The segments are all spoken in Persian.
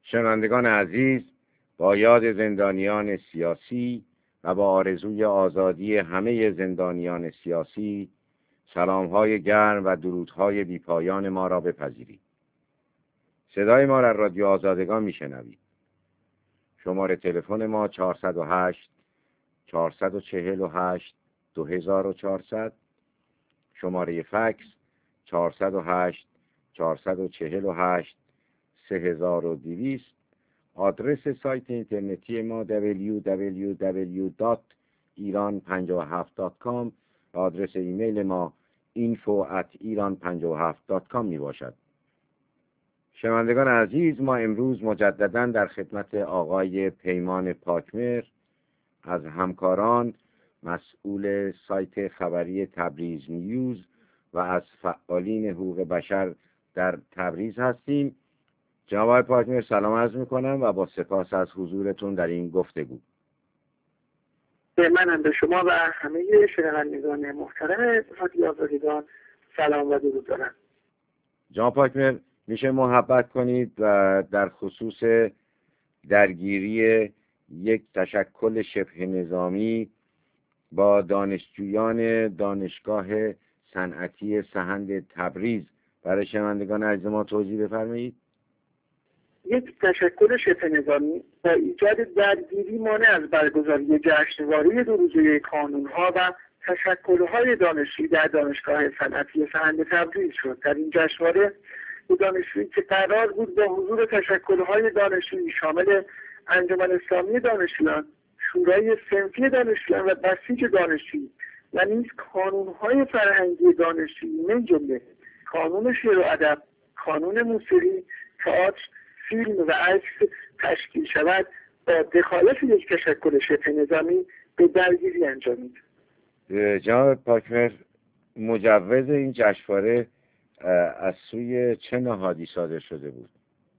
شنوندگان عزیز، با یاد زندانیان سیاسی و با آرزوی آزادی همه زندانیان سیاسی، سلام‌های گرم و درودهای بی‌پایان ما را بپذیرید. صدای ما را رادیو آزادگان میشنوید. شماره تلفن ما 408 448 2400، شماره فکس 408 448 3200، آدرس سایت اینترنتی ما www.iran57.com و آدرس ایمیل ما info@iran57.com می باشد. شنوندگان عزیز، ما امروز مجددا در خدمت آقای پیمان پاکمر از همکاران مسئول سایت خبری تبریز نیوز و از فعالین حقوق بشر در تبریز هستیم. جناب پاکمر، سلام عرض میکنم و با سپاس از حضورتون در این گفتگو. منم به شما و همه شنوندگان محترم رادیو آزادگان سلام و درود دارم. جناب پاکمر، میشه محبت کنید و در خصوص درگیری یک تشکل شبه نظامی با دانشجویان دانشگاه صنعتی سهند تبریز برای شنوندگان عزیز ما توضیح بفرمایید؟ یک تشکل شبه نظامی با ایجاد درگیری مانع از برگزاری جشنواره دو روزه کانونها و تشکل‌های دانشجویی در دانشگاه صنعتی سهند تبریز شد. در این جشنواره دانشجویی که قرار بود با حضور تشکل‌های دانشجویی شامل انجمن اسلامی دانشجویان، شورای صنفی دانشجویان و بسیج دانشجویی و نیز کانون‌های فرهنگی دانشجویی من جمله کانون شعر و ادب، کانون موسیقی، تئاتر، فیلم و عکس تشکیل شود، با دخالت یک تشکل شبه نظامی به درگیری انجامید. جناب پاکمر، مجوز این جشنواره از سوی چه نهادی صادر شده بود؟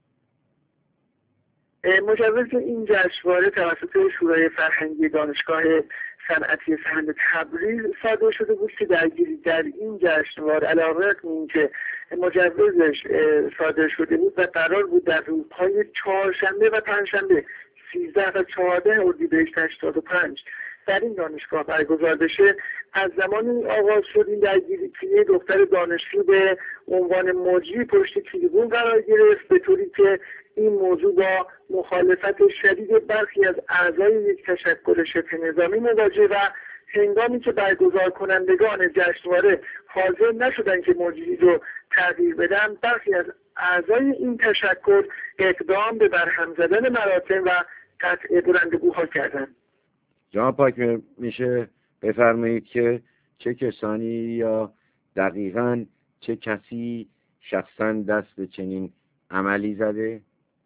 مجوز این جشنواره توسط شورای فرهنگی دانشگاه صنعتی سهند تبریز صادر شده بود که درگیری در این جشنواره علاوه بر اینکه مجوزش صادر شده بود و قرار بود در روزهای چهارشنبه و پنجشنبه 13 و 14 اردیبهشت 85 در این دانشگاه برگزار بشه، از زمانی آغاز شد این درگیری که یک دختر دانشجو به عنوان مجری پشت تریبون قرار گرفت، به طوری که این موضوع با مخالفت شدید برخی از اعضای یک تشکل شبه نظامی مواجه و هنگامی که برگزار کنندگان جشنواره حاضر نشدند که مجری رو تغییر بدن، برخی از اعضای این تشکل اقدام به برهم زدن مراسم و قطع بلندگوها کردند. جناب پاکمر، میشه بفرمایید که چه کسانی یا دقیقاً چه کسی شخصاً دست به چنین عملی زده؟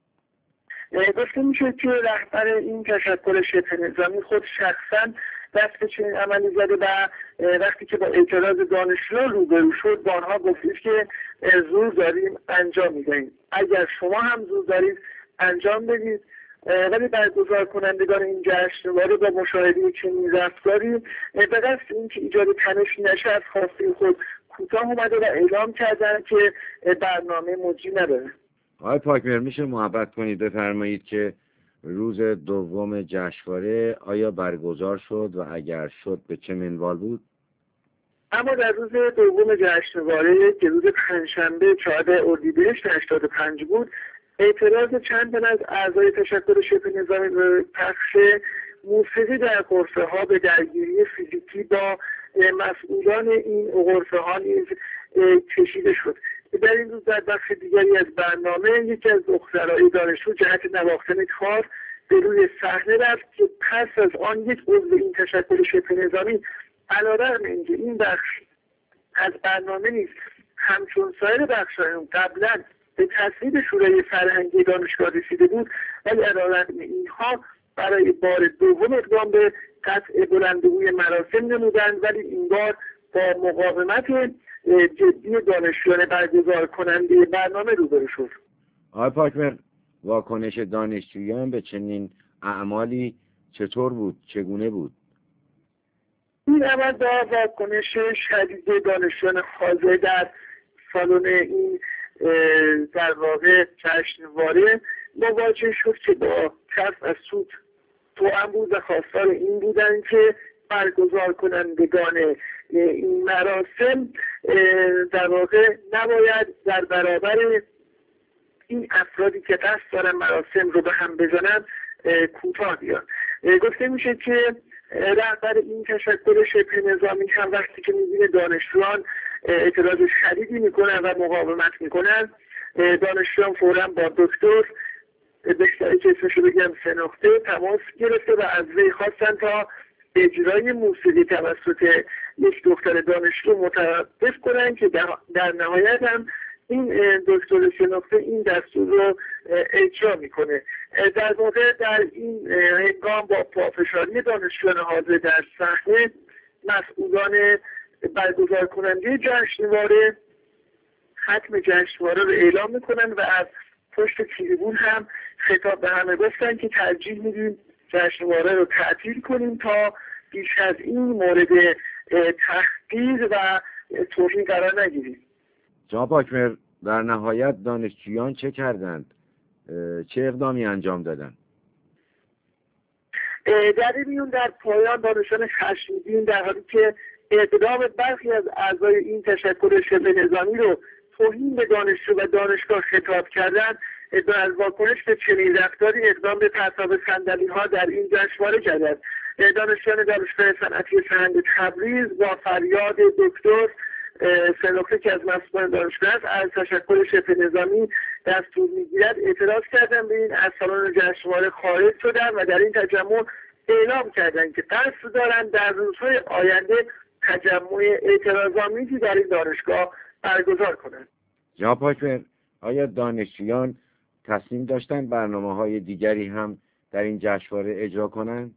گفته میشه که رهبر این تشکل شبه نظامی خود شخصاً دست به چنین عملی زده و وقتی که با اعتراض دانشجویان روبرو شد با آنها گفتید که زور داریم انجام میدهیم، اگر شما هم زور دارید انجام بدید. ولی برگزار کنندگان این جشنواره با مشاهده چنین رفتاری به قصد اینکه ایجاد تنشی نشه از خواسته خود کوتاه اومده و اعلام کردن که برنامه مجری نداره. آقای پاکمر، میشه محبت کنید بفرمایید که روز دوم جشنواره آیا برگزار شد و اگر شد به چه منوال بود؟ اما در روز دوم جشنواره که روز پنجشنبه 14 اردیبهشت 85 بود، اعتراض چند تن از اعضای تشکل شبه نظامی به پخش موسیقی در غرفه ها به درگیری فیزیکی با مسئولان این غرفه ها نیز کشیده شد. در این روز در بخش دیگری از برنامه یکی از دخترای دانشجو جهت نواختن کار به روی صحنه رفت که پس از آن یک عضو این تشکل شبه نظامی علیرغم اینکه این بخش از برنامه نیست همچون سایر بخش‌های قبلا به تصویب شورای فرهنگی دانشگاه رسیده بود، ولی علیرغم اینها برای بار دوم اقدام به قطع بلندگوی مراسم نمودند، ولی این بار با مقاومت جدی دانشجویان برگزار کننده برنامه روبرو شد. آقای پاکمر، واکنش دانشجویان به چنین اعمالی چطور بود؟ چگونه بود؟ این عمل با واکنش شدید دانشجویان حاضر در سالن این در واقع جشنواره مواجه شد که با ترس از سود توأم بود و خواستار این بودن که برگزار کنندگان این مراسم در واقع نباید در برابر این افرادی که قصد دارن مراسم رو به هم بزنن کوتاه بیان. گفته میشه که رهبر این تشکل شبه نظامی هم وقتی که میبینه دانشجویان اعتراض شدیدی میکنن و مقاومت میکنن، دانشجویان فوراً با دکتر بهتره که اسمشو بگم سنوخته تماس گرفته و از وی خواستن تا اجرای موسیقی توسط یک دختر دانشجو متوقف کنن که در نهایت هم این دکتر سنوخته این دستور رو اجرا میکنه. در واقع در این هنگام با پافشاری دانشجویان حاضر در صحنه مسئولان برگزار کننده جشنواره ختم جشنواره رو اعلام میکنن و از پشت تریبون هم خطاب به همه گفتن که ترجیح میدیم جشنواره رو تعطیل کنیم تا بیش از این مورد تحقیر و توهین قرار نگیریم. جناب پاکمر، در نهایت دانشجویان چه کردند؟ چه اقدامی انجام دادند؟ در این میون در پایان دانشجویان خشمگین در حالی که اقدام برخی از اعضای این تشکل شبه نظامی رو توهین به دانشجو و دانشگاه خطاب کردند، از واکنش به چنین رفتاری اقدام به پرتاب صندلی‌ها در این جشنواره کردند. دانشجویان دانشگاه صنعتی سهند تبریز با فریاد دکتر سنوخته که از مسئولان دانشگاه است از تشکل شبه نظامی دستور میگیرد اعتراض کردن به این، از سالن جشنواره خارج شدن و در این تجمع اعلام کردند که قصد دارند در روزهای آینده تجمع اعتراض‌آمیزی در این دانشگاه برگزار کنند. جناب پاکمر، آیا دانشجویان تصمیم داشتند برنامه‌های دیگری هم در این جشنواره اجرا کنند؟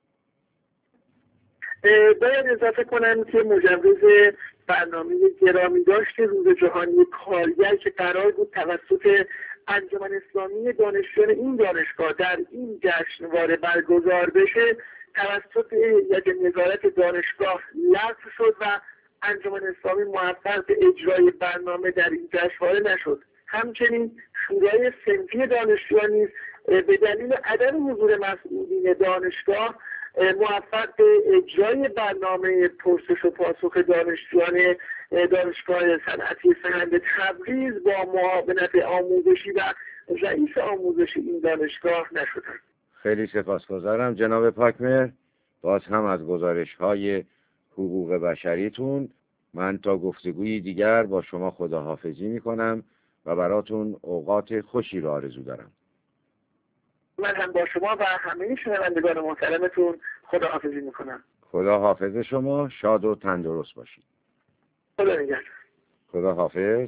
باید اضافه کنم که مجوز برنامه گرامی داشت روز جهانی کارگر که قرار بود توسط انجمن اسلامی دانشجویان این دانشگاه در این جشنواره برگزار بشه توسط هیئت نظارت دانشگاه لغو شد و انجمن اسلامی موفق به اجرای برنامه در این جشنواره نشد. همچنین شورای صنفی دانشجویان نیز به دلیل عدم حضور مسئولین دانشگاه موفق به اجرای برنامه پرسش و پاسخ دانشجویان دانشگاه صنعتی سهند تبریز با معاونت آموزشی و رئیس آموزشی این دانشگاه نشدند. خیلی سپاسگزارم جناب پاکمر. باز هم از گزارش‌های حقوق بشریتون. من تا گفتگوی دیگر با شما خداحافظی می‌کنم و براتون اوقات خوشی را آرزو دارم. من هم با شما و همه شنوندگان محترمتون خداحافظی میکنم. خدا حافظ شما، شاد و تندرست باشید. خدا نگهدار. خدا حافظ.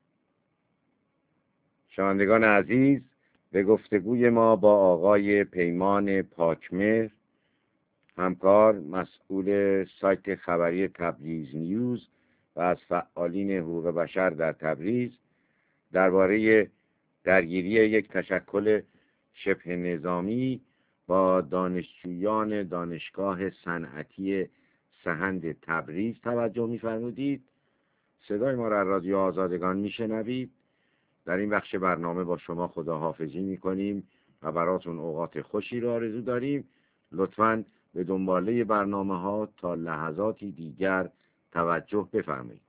شنوندگان عزیز، به گفتگوی ما با آقای پیمان پاکمر، همکار مسئول سایت خبری تبریز نیوز و از فعالین حقوق بشر در تبریز درباره درگیری یک تشکل شبه نظامی با دانشجویان دانشگاه صنعتی سهند تبریز توجه می‌فرمودید. صدای ما را رادیو آزادگان میشنوید. در این بخش برنامه با شما خداحافظی میکنیم و براتون اوقات خوشی را آرزو داریم. لطفاً به دنباله برنامه ها تا لحظاتی دیگر توجه بفرمایید.